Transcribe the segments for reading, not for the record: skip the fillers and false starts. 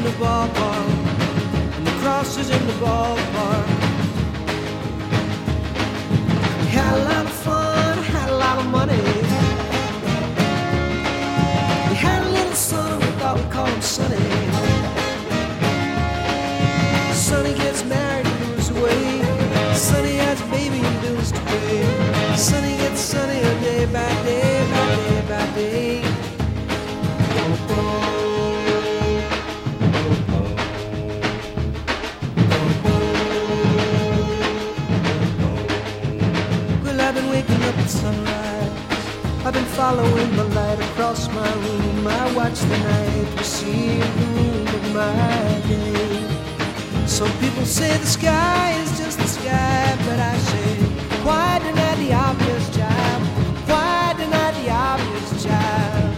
the ballpark, and the cross is in the ballpark. We had a lot of fun, had a lot of money. We had a little son, we thought we'd call him Sonny. Sonny gets married and moves away. Sonny has a baby and bills to pay. Sonny gets sunnier day by day by day by day. Well, I've been waking up at sunrise. I've been following the light across my room. I watch the night receive the moon of my day. Some people say the sky is just the sky, but I say, why deny the obvious, child? Why deny the obvious, child?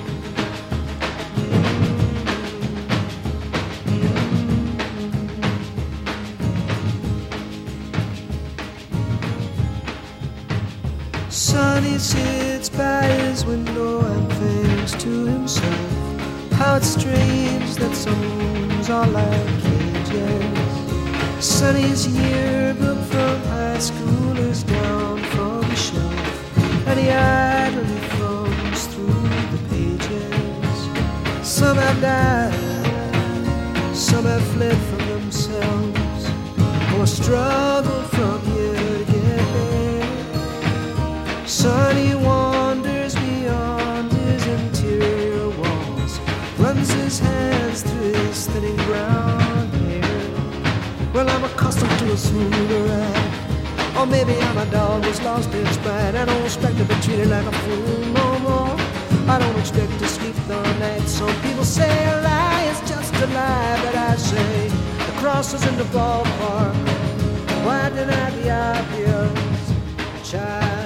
Sonny sits by his window and thinks to himself, how it's strange that some rooms are like cages. Sonny's yearbook from high school is down from the shelf, and he idly thumbs through the pages. Some have died, some have fled from themselves, or struggled from here to get there. Sonny wanders beyond his interior walls, runs his hands through his thinning brown hair. Well, I'm accustomed to a smoother ride, or maybe I'm a dog who's lost its pride. I don't expect to be treated like a fool no more. I don't expect to sleep the night. Some people say a lie is just a lie, but I say the cross is in the ballpark. Why deny the obvious, child?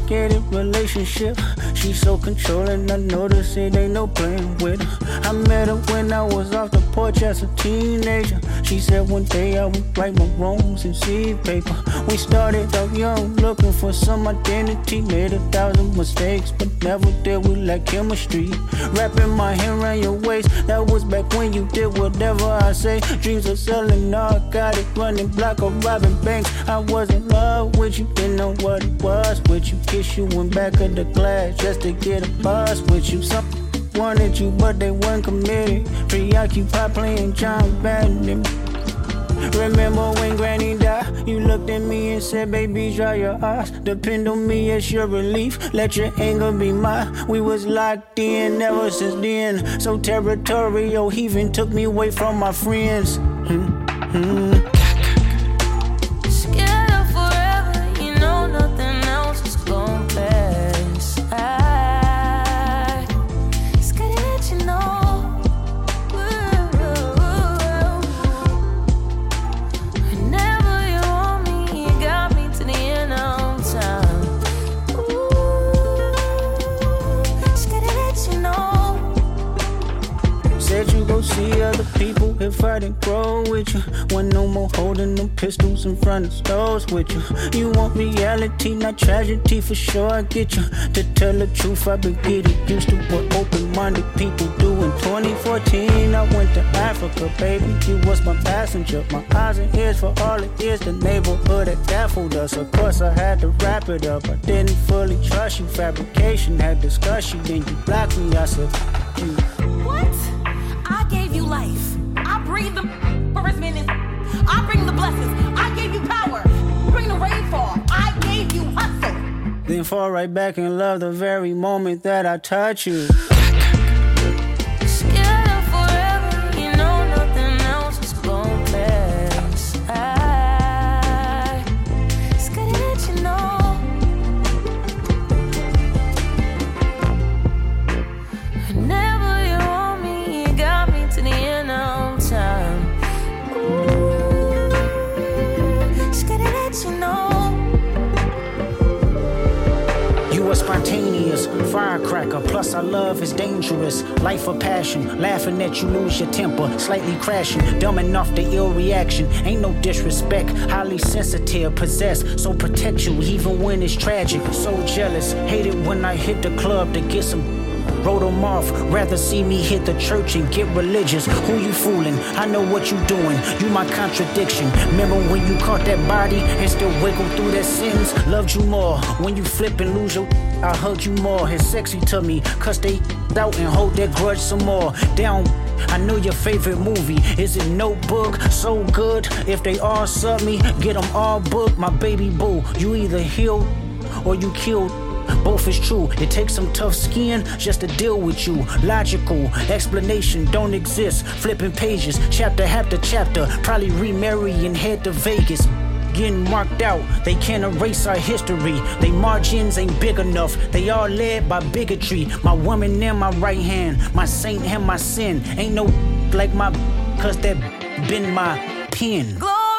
complicated relationship. She's so controlling, I notice it ain't no playing with her. I met her when I was off the porch as a teenager. She said one day I would write my wrongs in seed paper. We started out young, looking for some identity. Made 1,000 mistakes, but never did we like chemistry. Wrapping my hand around your waist, that was back when you did whatever I say. Dreams of selling narcotic, running block or robbing banks. I was in love with you, didn't know what it was with you. Kiss you in back of the glass just to get a buzz with you. Some wanted you, but they weren't committed. Preoccupied playing John Madden. Remember when Granny died? You looked at me and said, baby, dry your eyes. Depend on me as your relief. Let your anger be mine. We was locked in ever since then. So territorial, he even took me away from my friends. Scared of forever, you know nothing else is gonna pass. I scared to let you know. Said you go see other people if I didn't grow with you. When no more holding them pistols in front of stores with you. You want reality, not tragedy, for sure I get you. To tell the truth, I've been getting used to what open-minded people do. In 2014, I went to Africa, baby. You was my passenger, my eyes and ears for all it is. The neighborhood that baffled us. Of course, I had to wrap it up. I didn't fully trust you. Fabrication had discussion, then you blocked me. I said, you. What? I gave you life. I breathe the first minute. I bring the blessings. I gave you power. Bring the rainfall. I gave you hustle. Then fall right back in love the very moment that I touch you. Scared forever, you know nothing else is gonna pass. I scared to let you know. Whenever you want me, you got me to the end of time. Ooh, scared to let you know. You are spontaneous, firecracker, plus our love is dangerous. Life of passion, laughing at you lose your temper, slightly crashing, dumbing off the ill reaction. Ain't no disrespect, highly sensitive, possessed, so protect you even when it's tragic. So jealous, hate it when I hit the club to get some. Wrote them off, rather see me hit the church and get religious. Who you fooling? I know what you doing. You my contradiction. Remember when you caught that body and still wiggle through that sentence? Loved you more. When you flip and lose your, I hug you more. It's sexy to me, cuss they out and hold that grudge some more. Down, I know your favorite movie. Is it Notebook? So good. If they all sub me, get them all booked. My baby boo, you either healed or you killed. Both is true. It takes some tough skin just to deal with you. Logical explanation don't exist. Flipping pages, chapter after chapter. Probably remarry and head to Vegas. Getting marked out, they can't erase our history. They margins ain't big enough. They all led by bigotry. My woman in my right hand, my saint and my sin. Ain't no like my, cause that been my pen.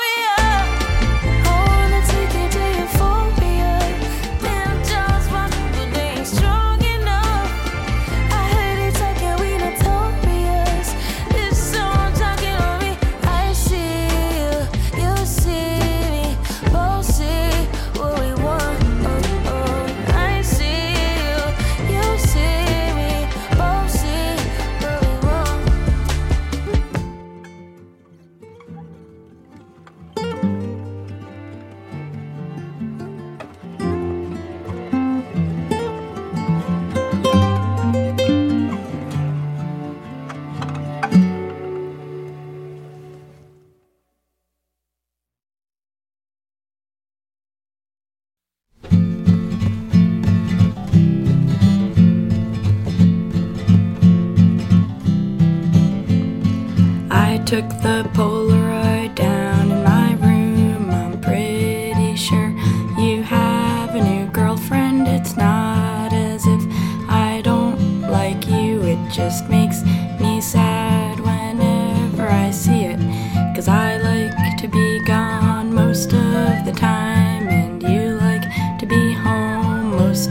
Took the Polaroid down in my room. I'm pretty sure you have a new girlfriend. It's not as if I don't like you. It just makes me sad whenever I see it. 'Cause I like to be gone most of the time, and you like to be home most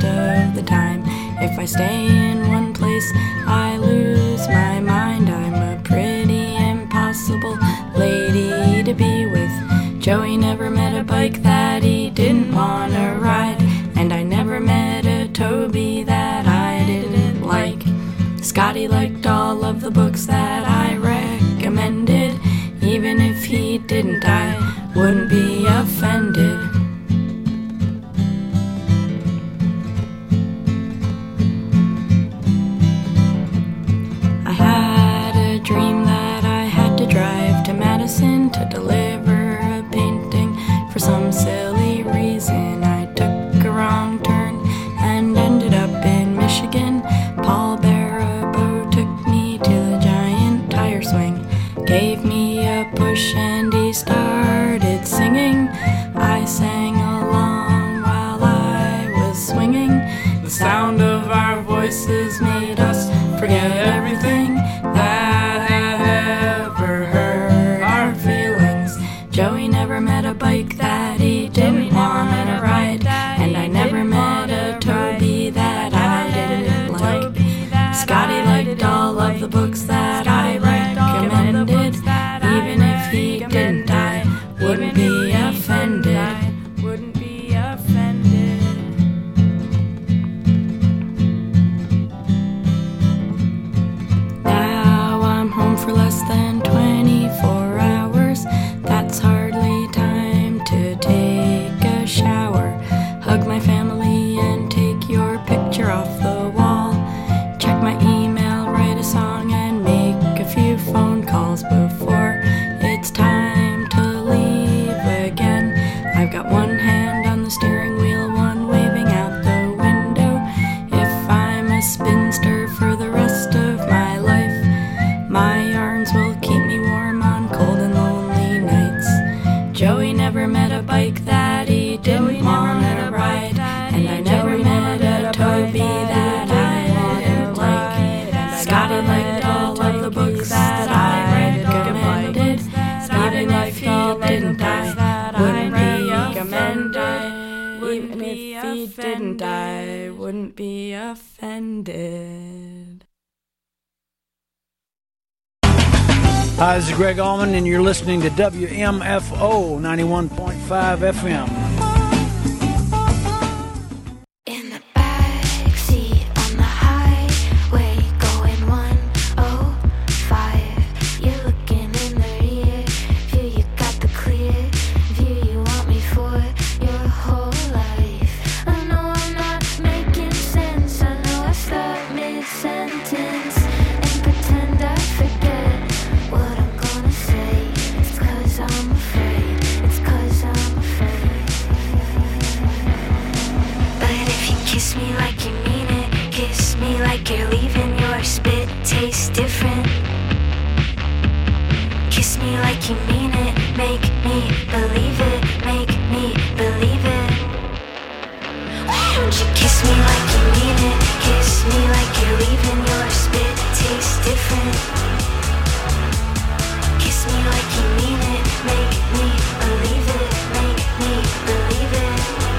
stay in one place, I lose my mind. I'm a pretty impossible lady to be with. Joey never met a bike that he didn't want to ride, and I never met a Toby that I didn't like. Scotty liked all of the books that I recommended. Even if he didn't, I wouldn't be offended. I had a dream that I had to drive to Madison to deliver a painting. For some silly reason, I took a wrong turn and ended up in Michigan. Paul Barabo took me to the giant tire swing, gave me a push, and he started singing. I sang along while I was swinging. The sound of our voices made us forget everything that had ever hurt our feelings. Joey never met a bike that he didn't want to ride, and I never met a Toby that I didn't like. Scotty liked all of the books that I recommended. Even if he didn't, I wouldn't be offended. Now I'm home for less than 24 hours. That's hardly time to take a shower, hug my family and take your picture off the wall, check my email, write a song, and make a few phone calls before it's time to leave again. I've got one hand on the steering wheel, one waving out the window. If I'm a spinster for the rest of my life, my arms will keep me warm on cold and lonely nights. Joey never met a bike that he didn't want to ride, and I never met a Toby that I didn't like. Scotty liked all of the books that I recommended. Even if he didn't, I wouldn't be offended. Even if he didn't, I wouldn't be offended. Hi, this is Greg Allman, and you're listening to WMFO 91.5 FM. In the backseat on the highway, going 105. You're looking in the rear view, you got the clear view you want me for your whole life. I know I'm not making sense, I know I start mid-sentence and pretend I forget what I'm gonna say. It's 'cause I'm afraid, it's 'cause I'm afraid. But if you kiss me like you mean it, kiss me like you're leaving, your spit tastes different. Kiss me like you mean it, make me believe it, make me believe it. Why don't you kiss me like you mean it, kiss me like you're leaving, your spit tastes different. Kiss me like you mean it, make me believe it, make me believe it.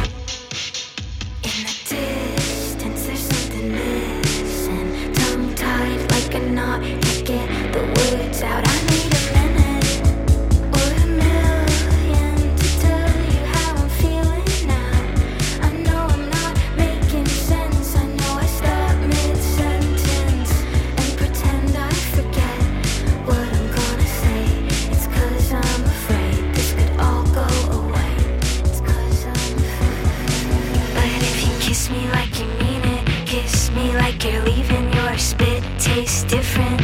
In the distance there's something missing, tongue-tied like a knot, can't get the words out. I need a minute or a million to tell you how I'm feeling now. I know I'm not making sense, I know I stop mid-sentence and pretend I forget what I'm gonna say. It's 'cause I'm afraid this could all go away. It's 'cause I'm afraid. But if you kiss me like you mean it, kiss me like you're leaving, your spit tastes different.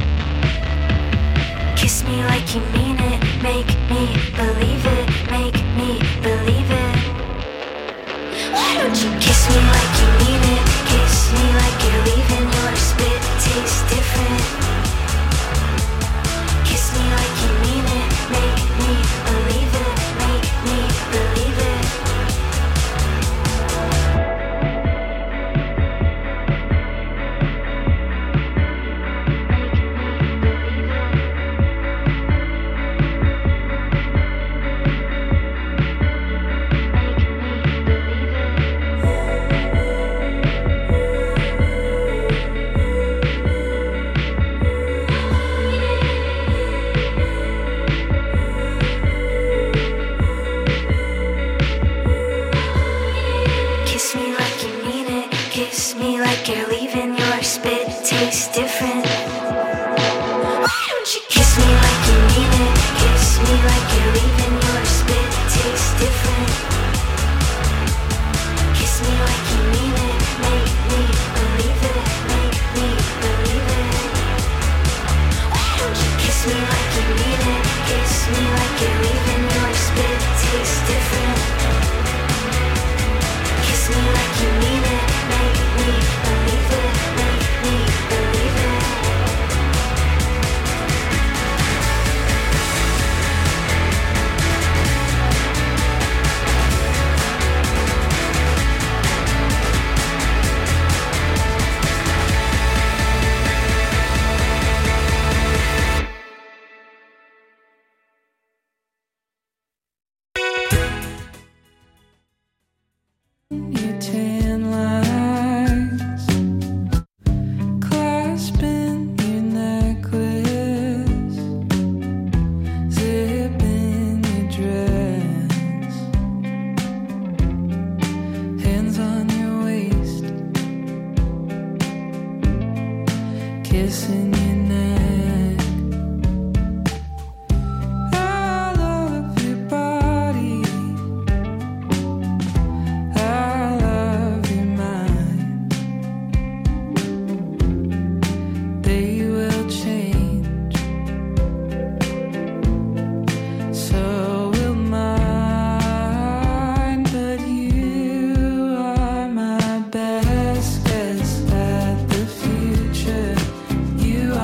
Kiss me like you mean it, make me believe it, make me believe it. Why don't you kiss me like you mean it, kiss me like you're leaving, your spit tastes different. Kiss me like you mean it, make me believe it, make me believe it. like you're leaving, your spit tastes different. Why don't you kiss me like you mean it? Kiss me like you're leaving, your spit tastes different. Kiss me like you mean it, make me believe it, make me believe it. Why don't you kiss me like you mean it? Kiss me like you're leaving, your spit tastes different. Kiss me like you mean it, make me believe it, make me believe it. Your tan lines clasping your necklace, zipping your dress, hands on your waist, kissing your neck. I love your body, I love your mind. They will change, so will mine. But you are my best guess at the future. You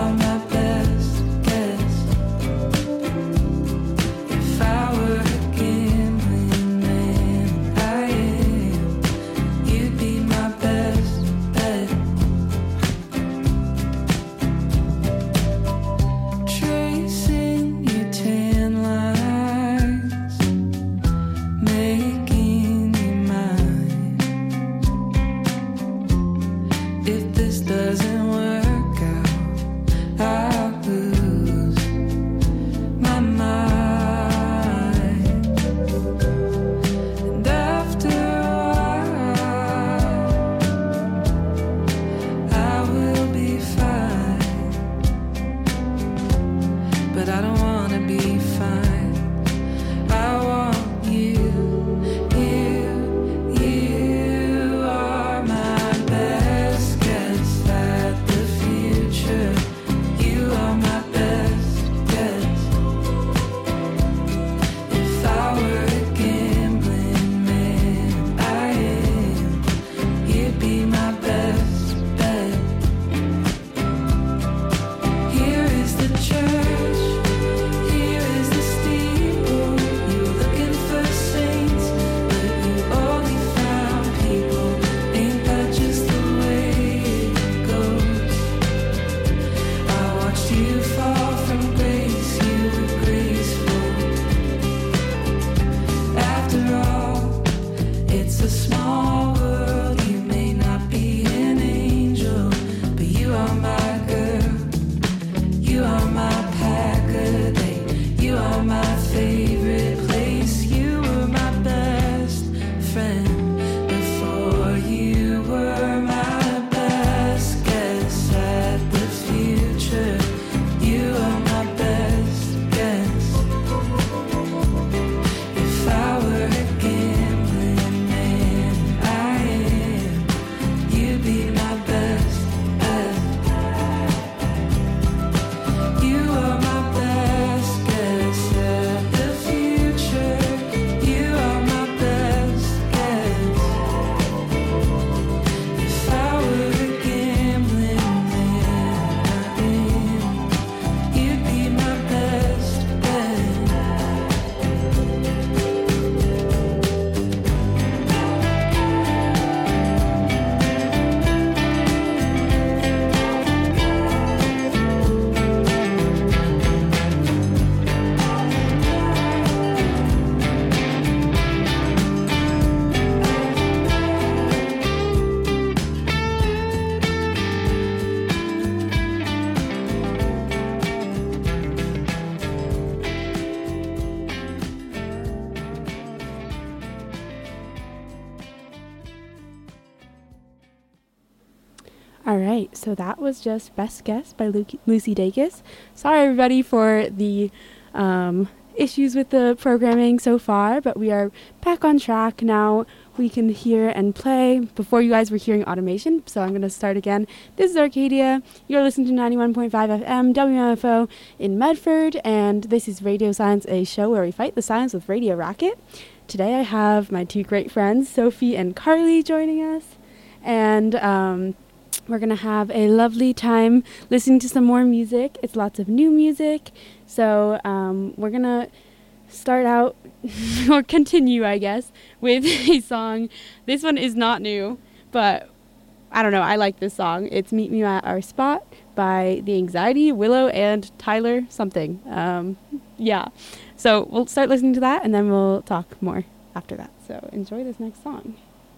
All right, so that was just Best Guess by Lucy Dacus. Sorry, everybody, for the issues with the programming so far, but we are back on track now. We can hear and play. Before, you guys were hearing Automation, so I'm going to start again. This is Arcadia. You're listening to 91.5 FM WMFO in Medford, and this is Radio Science, a show where we fight the science with Radio Rocket. Today I have my two great friends, Sophie and Carly, joining us, and we're going to have a lovely time listening to some more music. It's lots of new music, so we're going to start out, or continue, I guess, with a song. This one is not new, but I don't know, I like this song. It's Meet Me at Our Spot by The Anxiety, Willow, and Tyler something. Yeah, so we'll start listening to that, and then we'll talk more after that. So enjoy this next song.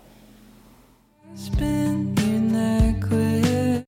Spin your necklace.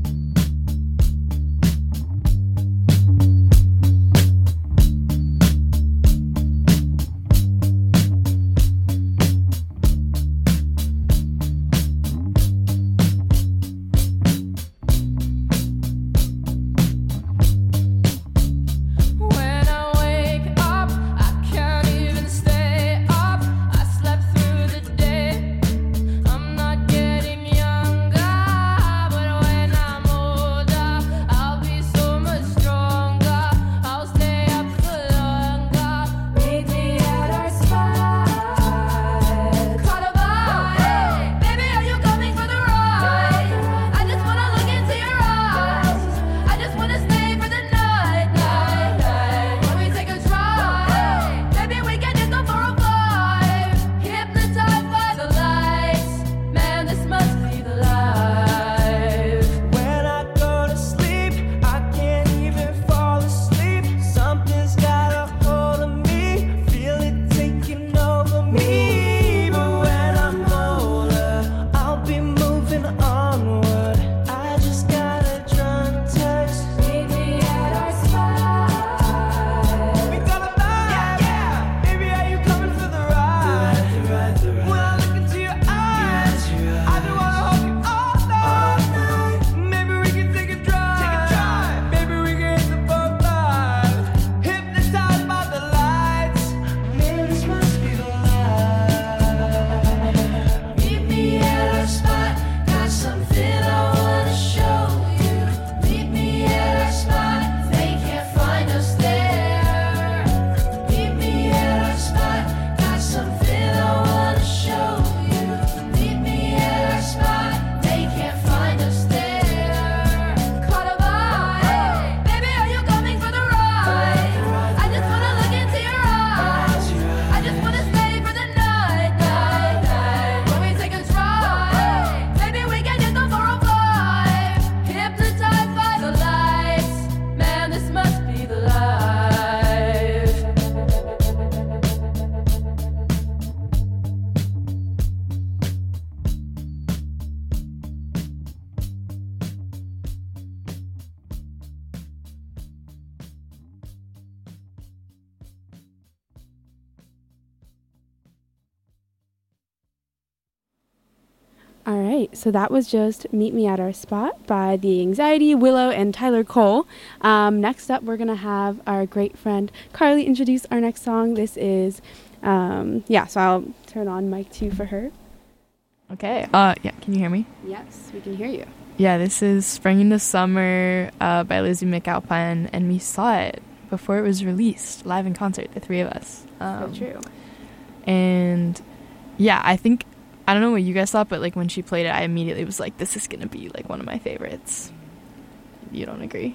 All right, so that was just Meet Me at Our Spot by The Anxiety, Willow, and Tyler Cole. Next up, we're going to have our great friend Carly introduce our next song. This is, so I'll turn on mic 2 for her. Okay, yeah, can you hear me? Yes, we can hear you. Yeah, this is Spring into Summer by Lizzie McAlpine, and we saw it before it was released, live in concert, the three of us. So true. And yeah, I don't know what you guys thought, but like when she played it, I immediately was like, this is going to be like one of my favorites. You don't agree?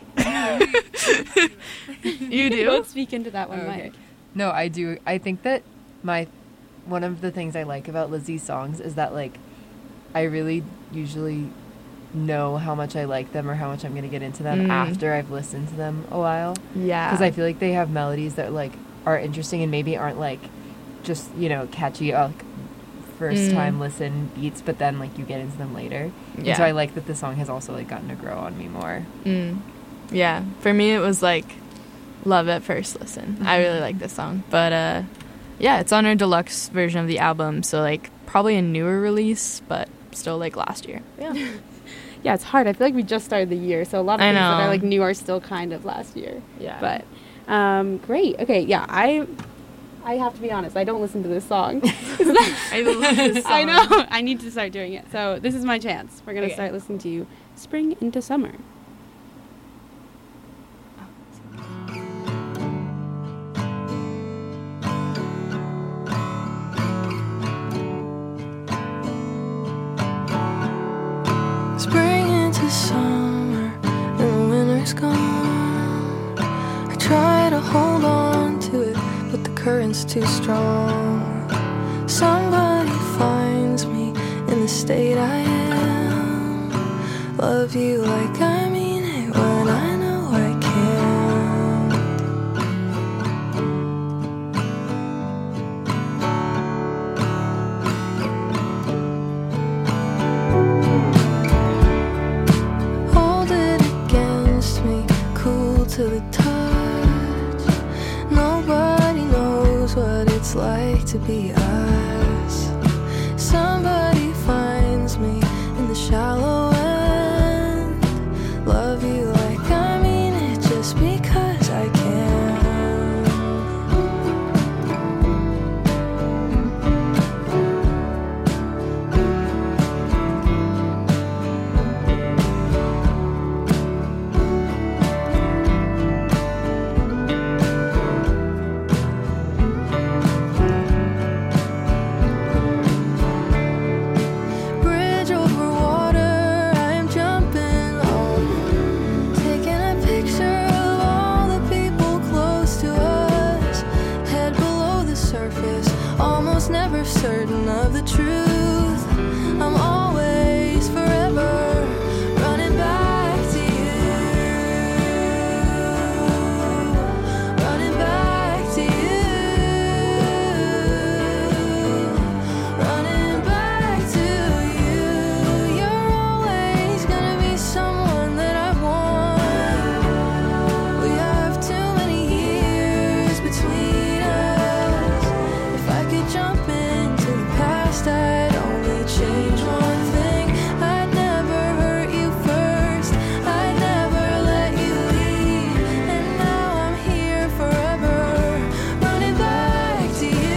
You do? Both speak into that one, okay. Mike. No, I do. I think that one of the things I like about Lizzie's songs is that like I really usually know how much I like them or how much I'm going to get into them after I've listened to them a while. Yeah. Because I feel like they have melodies that like are interesting and maybe aren't like just, catchy first time listen beats, but then like you get into them later. Yeah. And so I like that the song has also like gotten to grow on me more. Yeah. For me it was like love at first listen. I really like this song. But yeah, it's on her deluxe version of the album, so like probably a newer release, but still like last year. Yeah. Yeah, it's hard. I feel like we just started the year, so a lot of I things that I know. like knew are still kind of last year. Yeah. But great. Okay, yeah, I have to be honest. I don't listen to this song. I love this song. I know. I need to start doing it. So this is my chance. We're gonna Okay. start listening to Spring into Summer. Spring into summer and the winter's gone. I try to hold on to it, but the current's too strong. Somebody finds me in the state I am. Love you like I mean it when I know I can't. Hold it against me, cool to the touch. Nobody knows what it's like to be us. Somebody finds me in the shallow end. Love you like I mean it just because I can. Bridge over water, I'm jumping on. Taking a picture of all the people close to us. Head below the surface, almost never certain of the truth. I'm always forever running back to you. Running back to you. Running back to you. You're always gonna be someone that I want. We have too many years between us. If I could jump into the past, I'd only change one thing. I'd never hurt you first. I'd never let you leave. And now I'm here forever, running back to you.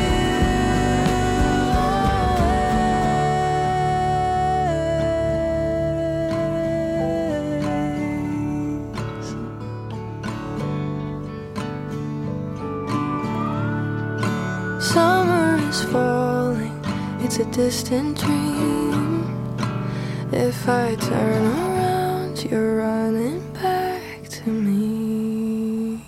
Always. Summer is falling, it's a distant dream. If I turn around, you're running back to me.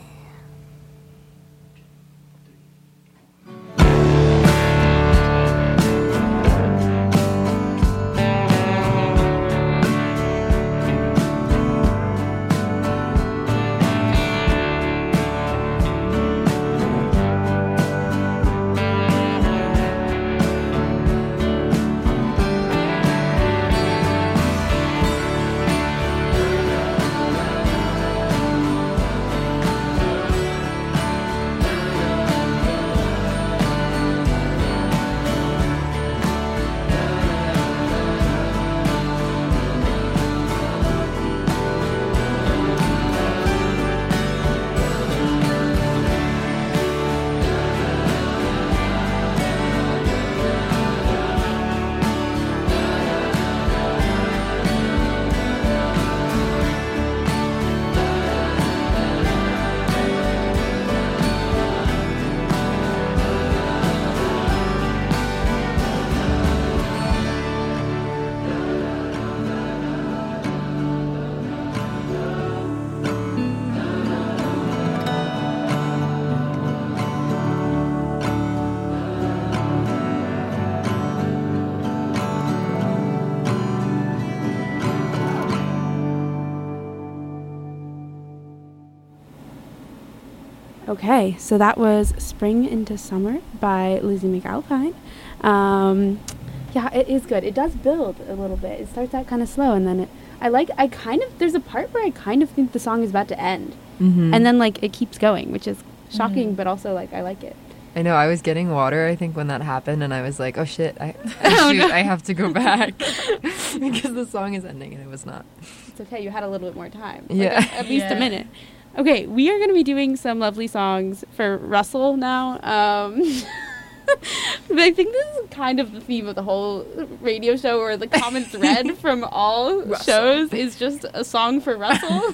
Okay, so that was Spring into Summer by Lizzie McAlpine. Yeah, it is good. It does build a little bit. It starts out kind of slow, and then there's a part where I kind of think the song is about to end. Mm-hmm. And then, like, it keeps going, which is shocking, but also, like, I like it. I know. I was getting water, I think, when that happened, and I was like, oh shit, I have to go back because the song is ending, and it was not. It's okay. You had a little bit more time. Yeah. At least a minute. Okay, we are going to be doing some lovely songs for Russell now. I think this is kind of the theme of the whole radio show, or the common thread from all shows is just a song for Russell,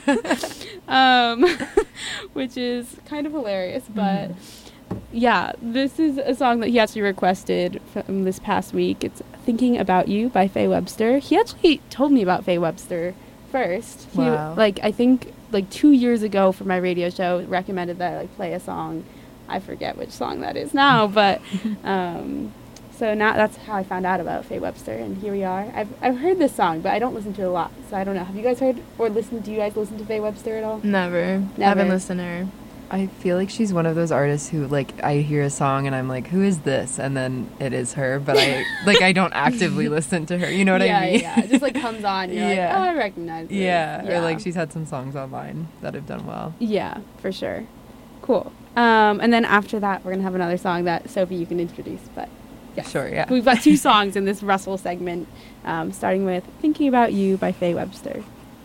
which is kind of hilarious. But yeah, this is a song that he actually requested from this past week. It's Thinking About You by Faye Webster. He actually told me about Faye Webster first. Wow. I think 2 years ago for my radio show, recommended that I play a song. I forget which song that is now, but so now that's how I found out about Faye Webster, and here we are. I've heard this song, but I don't listen to it a lot, so I don't know. Have you guys heard or listened? Do you guys listen to Faye Webster at all? Never. Haven't listened to her. I feel like she's one of those artists who, like, I hear a song and I'm like, who is this? And then it is her, but I don't actively listen to her. You know what I mean? Yeah, it just comes on. You're like, oh, I recognize this. Yeah, or she's had some songs online that have done well. Yeah, for sure. Cool. And then after that, we're going to have another song that, Sophie, you can introduce. But yes. Sure, yeah. We've got 2 songs in this Russell segment, starting with Thinking About You by Faye Webster.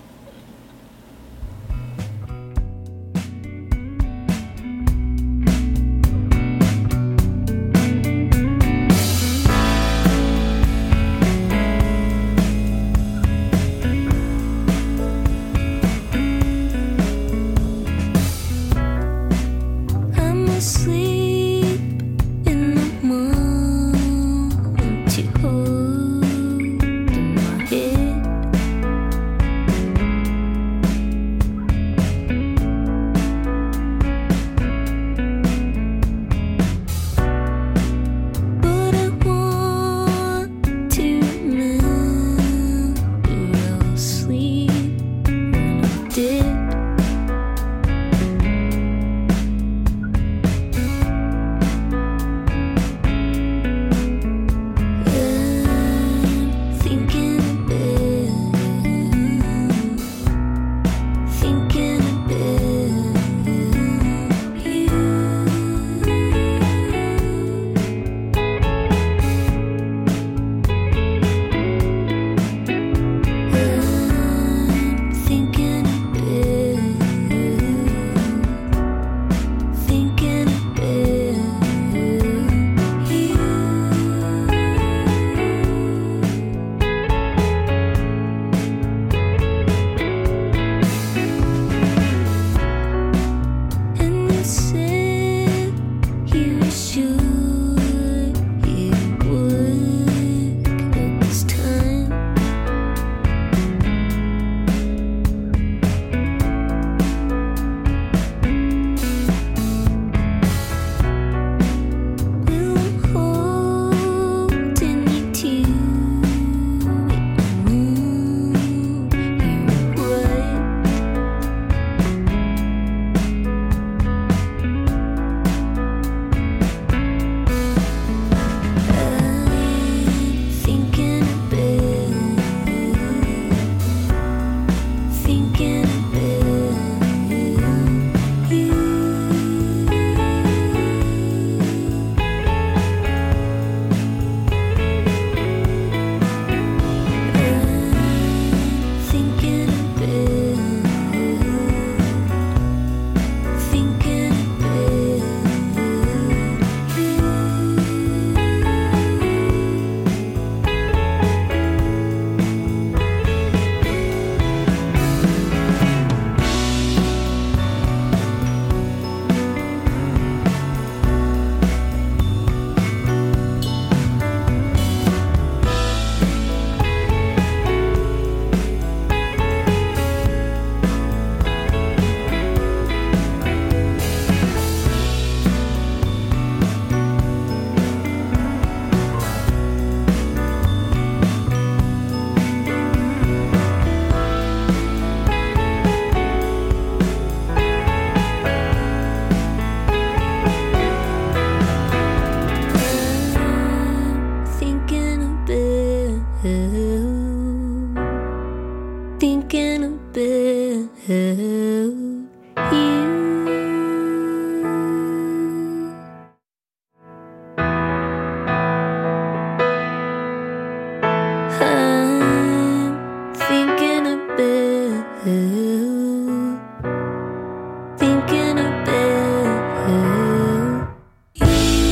I'm asleep in the moment you hold in my head. But I want to remember I was asleep when I did. Thinking about and you said you were sure it would at this time. Well, I'm holding you to it, you're right. I'm thinking about you. Thinking about you. thinking about you.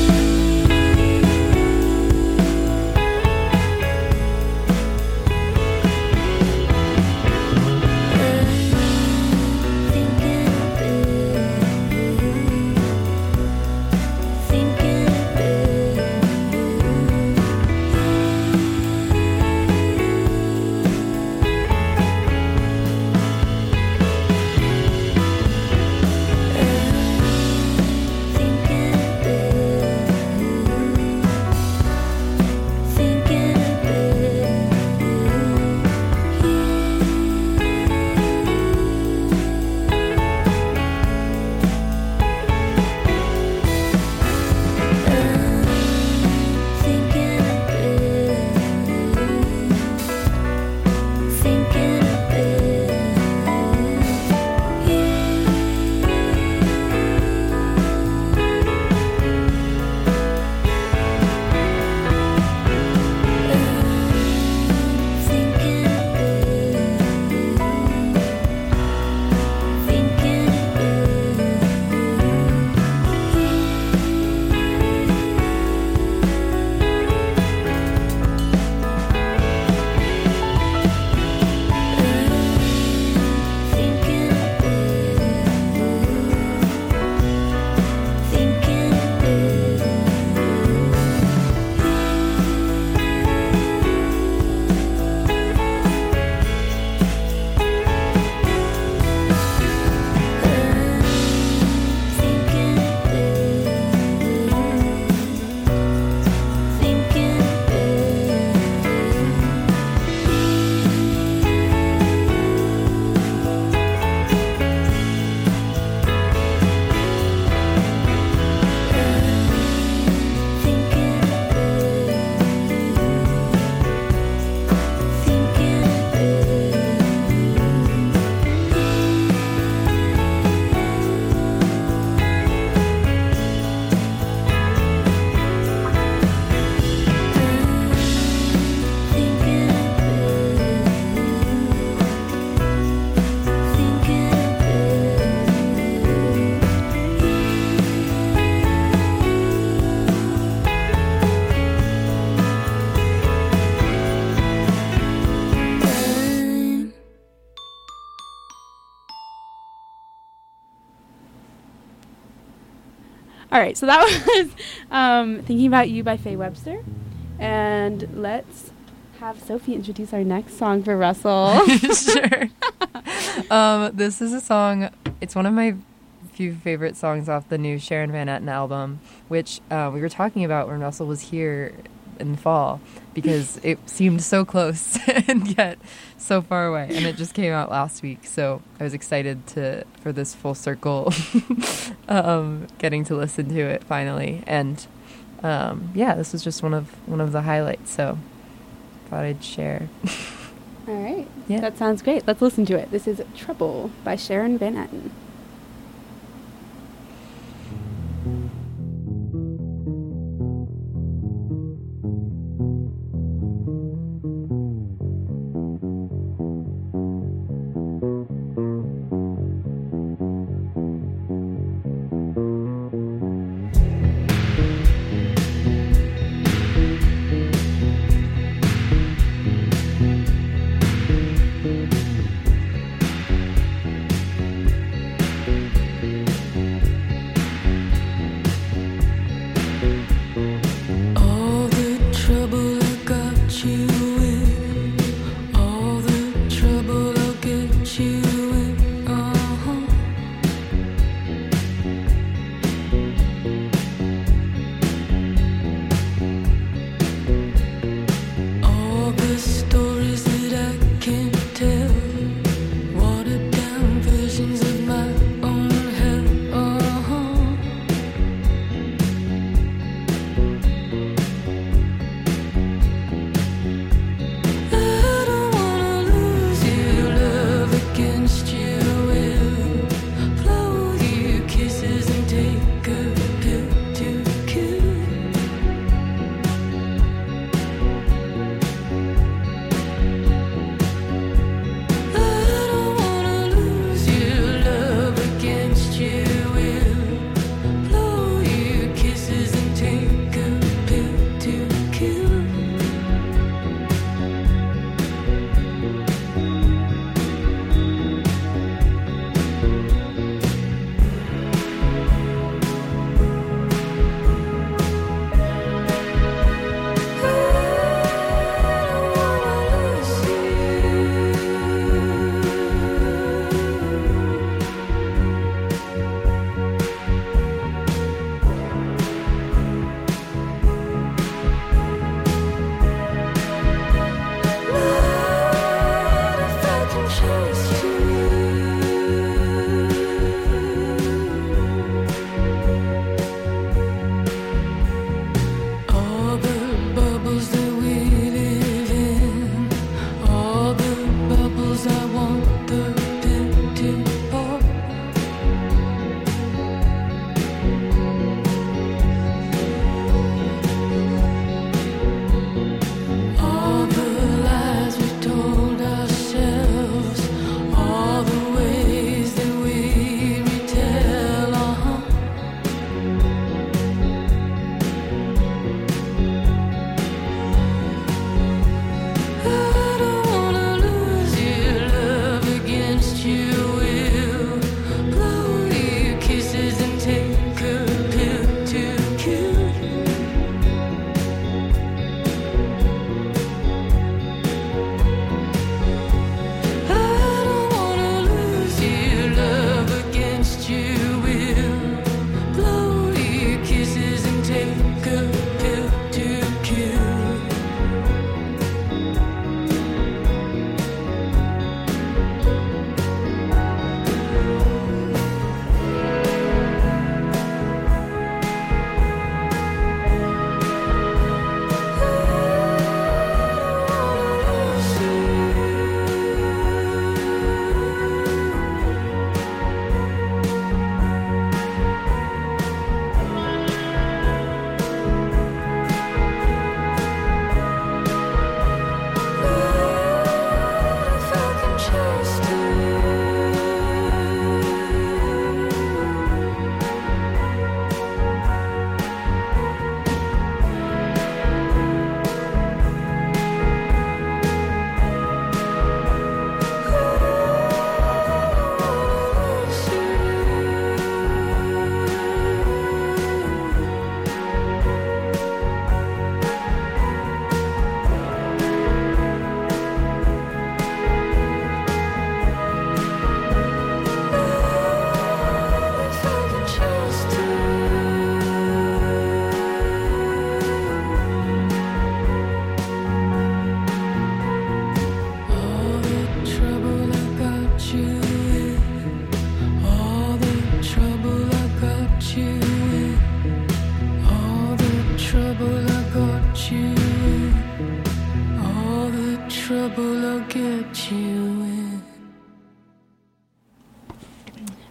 All right, so that was Thinking About You by Faye Webster. And let's have Sophie introduce our next song for Russell. Sure. This is a song, it's one of my few favorite songs off the new Sharon Van Etten album, which we were talking about when Russell was here in the fall, because it seemed so close and yet so far away, and it just came out last week, so I was excited for this full circle getting to listen to it finally. And yeah, this was just one of the highlights, so thought I'd share. All right. Yeah. That sounds great. Let's listen to it. This is Trouble by Sharon Van Etten.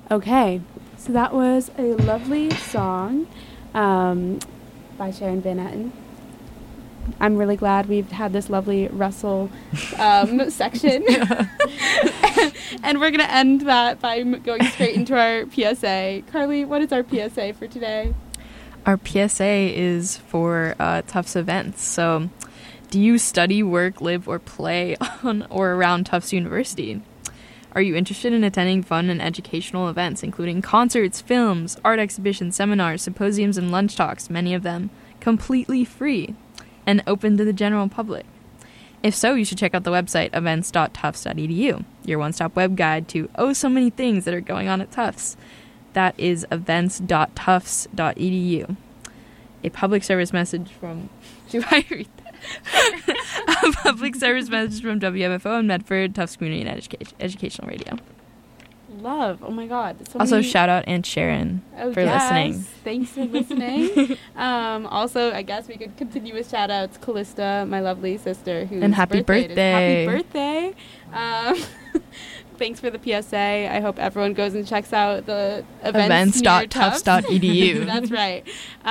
Okay, so that was a lovely song by Sharon Van Etten. I'm really glad we've had this lovely Russell section. And we're going to end that by going straight into our PSA. Carly, what is our PSA for today? Our PSA is for Tufts events. So, do you study, work, live, or play on or around Tufts University? Are you interested in attending fun and educational events, including concerts, films, art exhibitions, seminars, symposiums, and lunch talks, many of them completely free and open to the general public? If so, you should check out the website events.tufts.edu, your one-stop web guide to so many things that are going on at Tufts. That is events.tufts.edu. A public service message from... Do I read that? A public service message from WMFO and Medford, Tufts Community and Educational Radio. Love. Oh my God. So also, many... shout out Aunt Sharon for listening. Thanks for listening. Also, I guess we could continue with shout outs. Callista, my lovely sister, whose and happy birthday. Happy birthday. Thanks for the PSA. I hope everyone goes and checks out the events.tufts.edu. That's right.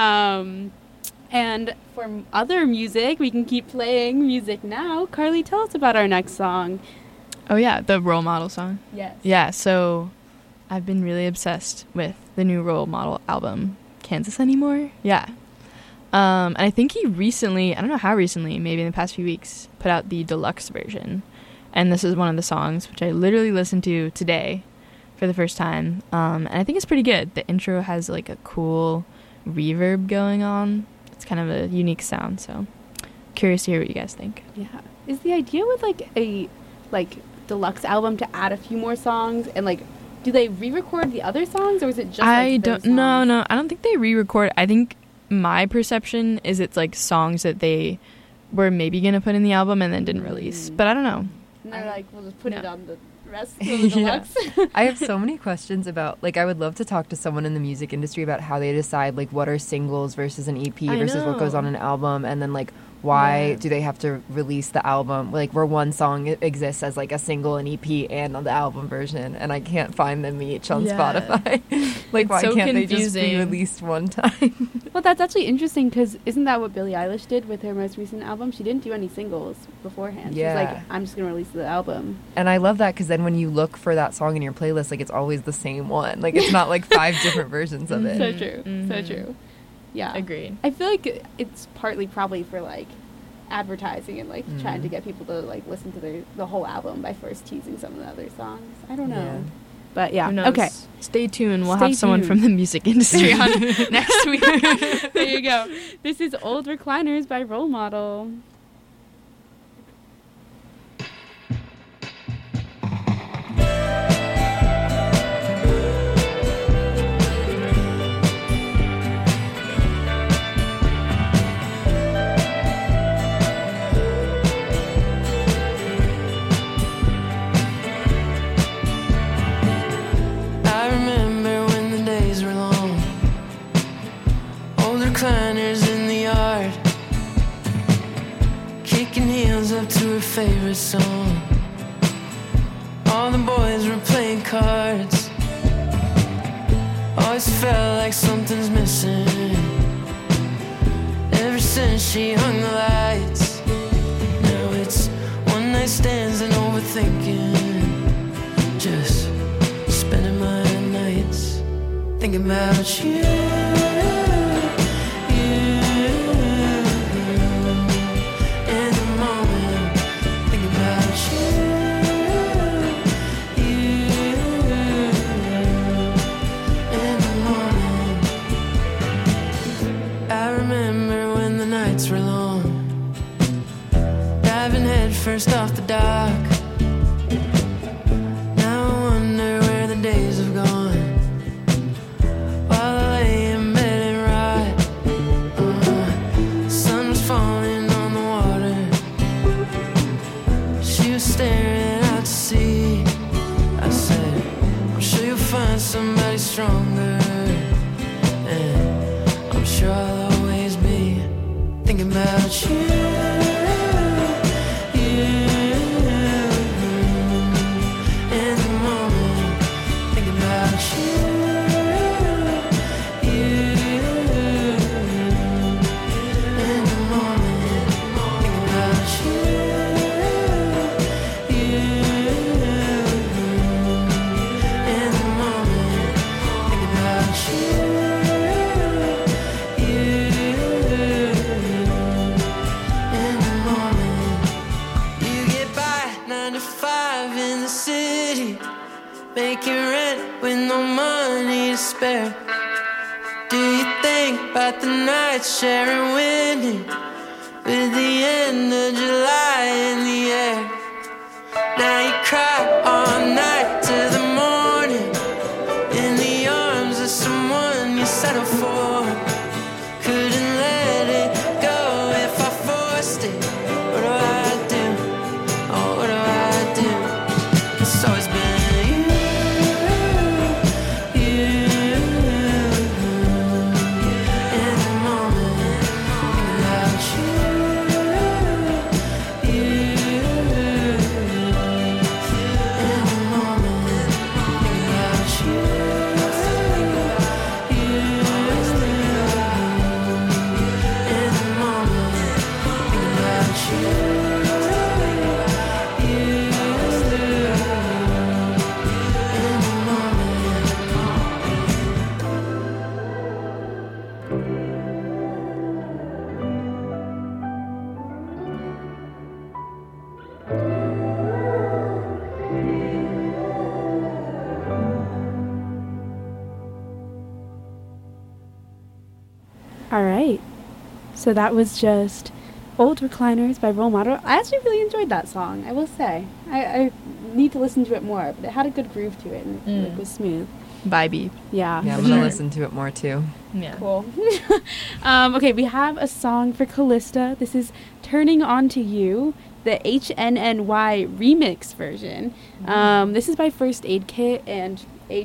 And for other music, we can keep playing music now. Carly, tell us about our next song. Oh, yeah, the Role Model song. Yes. Yeah, so I've been really obsessed with the new Role Model album, Kansas Anymore? Yeah. And I think he recently, I don't know how recently, maybe in the past few weeks, put out the deluxe version. And this is one of the songs, which I literally listened to today for the first time. And I think it's pretty good. The intro has like a cool reverb going on. It's kind of a unique sound, so curious to hear what you guys think. Yeah. Is the idea with like a deluxe album to add a few more songs, and like do they re-record the other songs, or is it just I don't think they re-record. I think my perception is it's like songs that they were maybe gonna put in the album and then didn't release, but I don't know. And they're like, we'll just put it on the rest of the deluxe. I have so many questions about, like, I would love to talk to someone in the music industry about how they decide, like, what are singles versus an EP versus what goes on an album, and then, like, why do they have to release the album, like, where one song exists as, like, a single, an EP, and on the album version, and I can't find them each on Spotify. Like, it's why so can't confusing. they just be released one time? Well, that's actually interesting, because isn't that what Billie Eilish did with her most recent album? She didn't do any singles beforehand. Yeah. She's like, I'm just going to release the album. And I love that, because then when you look for that song in your playlist, like, it's always the same one. Like, it's not, like, 5 different versions of it. So true. So true. Yeah. Agreed. I feel like it's partly probably for, like, advertising and, like, trying to get people to, like, listen to the whole album by first teasing some of the other songs. I don't know. Yeah. But, yeah. Who knows? Okay. Stay tuned. We'll Stay have someone tuned. from the music industry on next week. There you go. This is Old Recliners by Role Model. I remember when the days were long, old recliners in the yard, kicking heels up to her favorite song. All the boys were playing cards. Always felt like something's missing ever since she hung the lights. Now it's one night stands and overthinking, just spending my nights thinking about you, in the moment, thinking about you, in the morning. I remember when the nights were long, diving head first off the dock. Now I wonder where the days have gone, while I lay in bed and rot. Sun was falling on the water. She was staring out to sea. I said, I'm sure you'll find somebody stronger, and I'm sure I'll always be thinking about you. In the moment, thinking about you. making rent with no money to spare. Do you think about the night sharing winning with the end of July in the air? Now you cry all night to the morning in the arms of someone you settle for. Couldn't let it go if I forced it. What do I do? Oh, what do I do? It's always been All right. So that was just Old Recliners by Role Model. I actually really enjoyed that song, I will say. I need to listen to it more, but it had a good groove to it and it was smooth. Vibey. Yeah. Yeah, I'm going to listen to it more too. Yeah. Cool. Okay, we have a song for Callista. This is Turning On To You, the HNNY remix version. This is by First Aid Kit and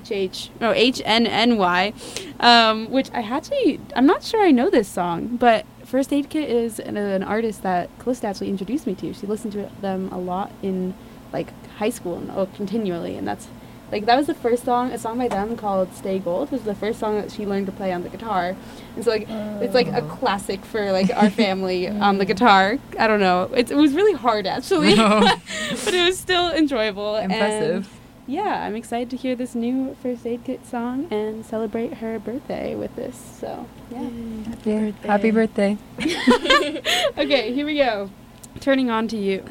HNNY, which I'm not sure I know this song, but First Aid Kit is an artist that Callista actually introduced me to. She listened to them a lot in like high school and continually, and that was the first song. A song by them called Stay Gold was the first song that she learned to play on the guitar, and so like it's like a classic for like our family on the guitar. I don't know, it was really hard actually, but it was still enjoyable. Impressive. And yeah, I'm excited to hear this new First Aid Kit song and celebrate her birthday with this. So yeah, Happy birthday. Okay, here we go. Turning On To You.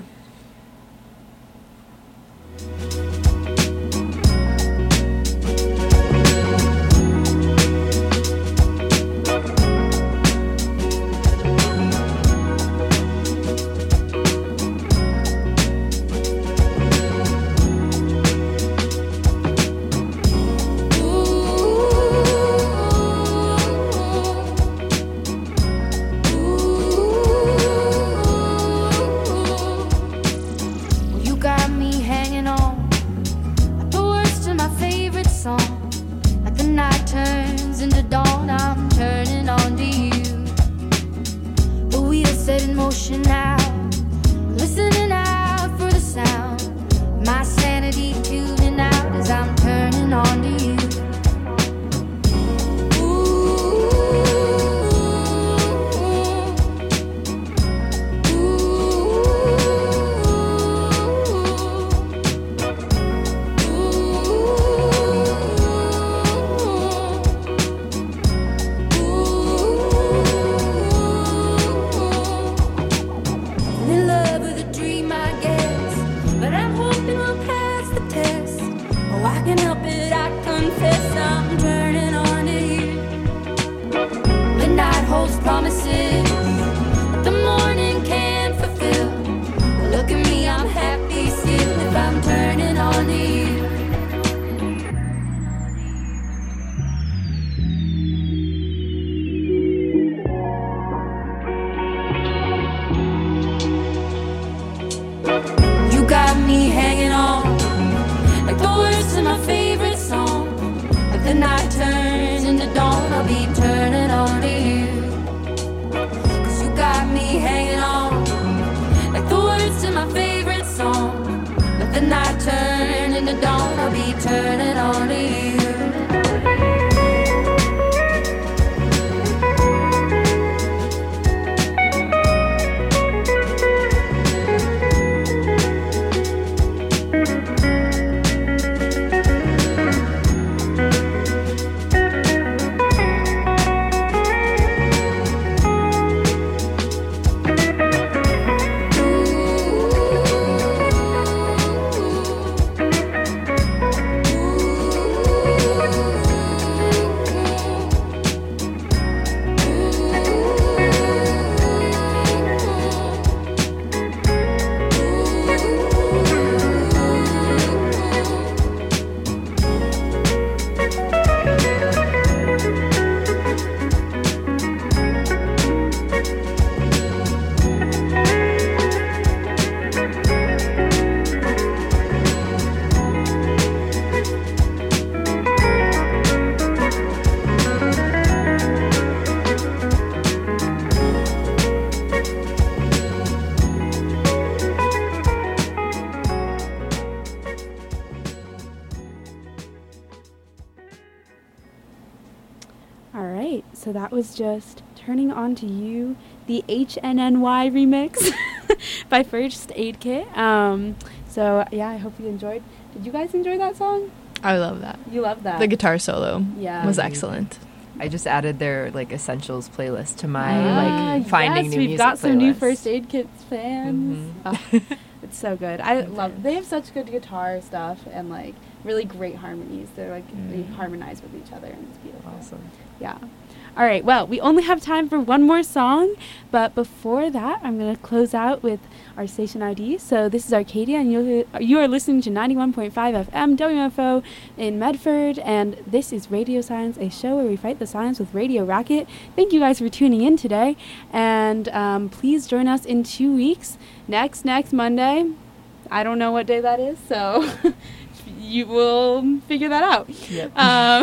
All right, so that was just Turning On to You, the HNNY remix by First Aid Kit. So yeah, I hope you enjoyed. Did you guys enjoy that song? I love that. You love that. The guitar solo Yeah. was excellent. I just added their like essentials playlist to my like finding yes, new we've music got some new playlist. First Aid Kits fans. Oh, it's so good. I love. They have such good guitar stuff and like really great harmonies. They're like they harmonize with each other and it's beautiful. Awesome. Yeah. All right. Well, we only have time for one more song, but before that, I'm going to close out with our station ID. So this is Arcadia, and you are listening to 91.5 FM WMFO in Medford, and this is Radio Science, a show where we fight the science with Radio Racket. Thank you guys for tuning in today, and please join us in 2 weeks. Next Monday. I don't know what day that is, so you will figure that out. Yep.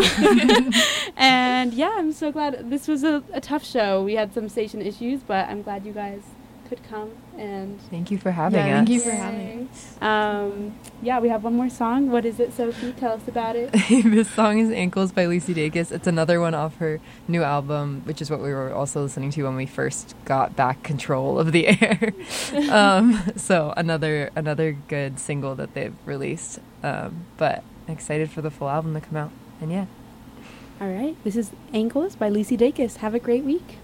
And yeah, I'm so glad. This was a tough show. We had some station issues, but I'm glad you guys could come. And Thank you for having us. Thank you for having us. Yeah, we have one more song. What is it, Sophie? Tell us about it. This song is Ankles by Lucy Dacus. It's another one off her new album, which is what we were also listening to when we first got back control of the air. So another good single that they've released. But excited for the full album to come out. And yeah. All right. This is Ankles by Lucy Dacus. Have a great week.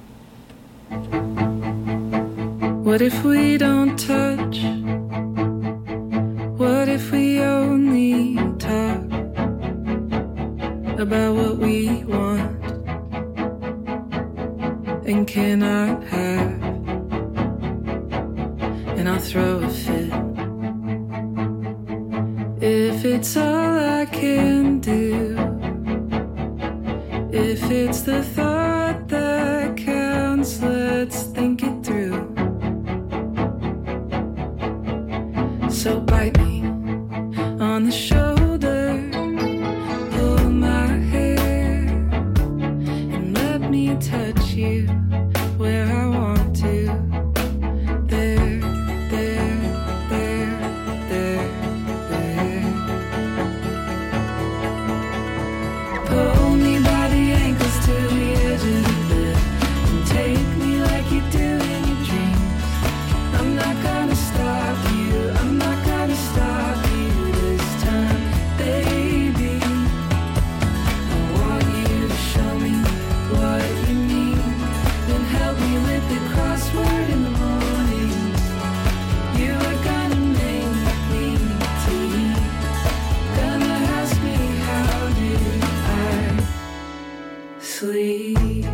What if we don't touch? What if we only talk about what we want and cannot have? And I'll throw a fit if it's all I can do. If it's the thought that counts, let's think it through. So bite me on the shoulder, pull my hair, and let me touch you where I want to. There, there, there, there, there. Pull me by the ankles to the edge of the bed and take me like you do in your dreams. I'm not gonna stop you, I'm not gonna stop you this time, baby. I want you to show me what you mean, then help me with the crossword in the morning. You are gonna make me tea, gonna ask me how did I sleep.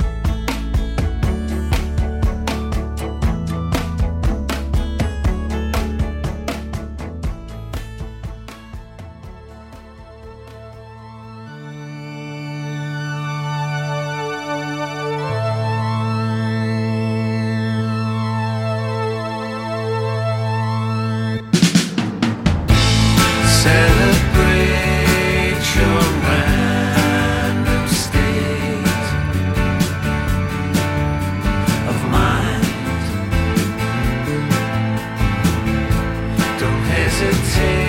Celebrate your random state of mind. Don't hesitate.